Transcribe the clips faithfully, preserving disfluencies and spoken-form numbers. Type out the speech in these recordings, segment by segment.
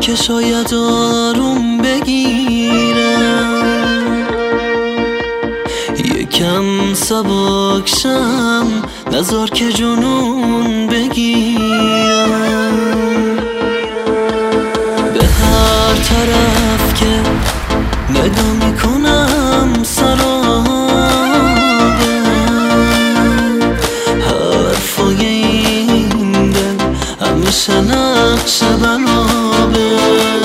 که شاید آروم بگیرم، یکم سبکشم، نذار که جنون بگیرم. به هر طرف که نگاه میکنم سرابه، حرفای این دل همیشه نقش بنابه.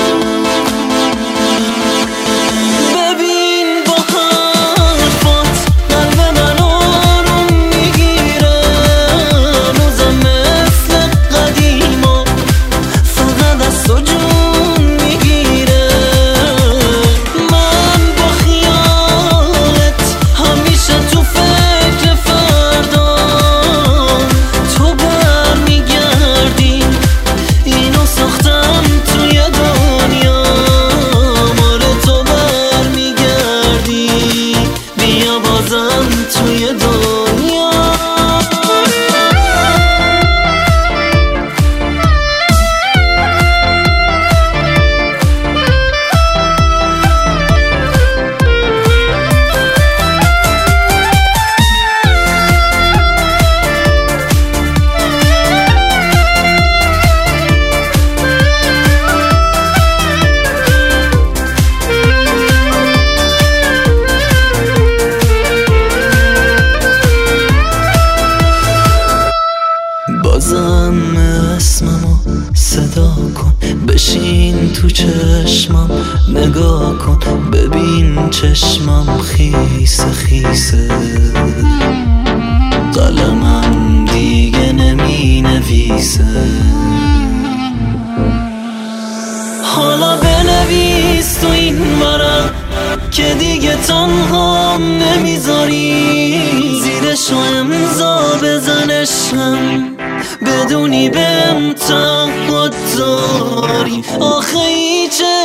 بازم اسممو صدا کن، بشین تو چشمم نگاه کن، ببین چشمم خیسه خیسه، قلمم دیگه نمی نویسه. حالا بنویس تو این ورق که دیگه تنهام نمیذاری، زیرشو امضا بزنشم بدونی بهم تعهد داری. آخه هیچ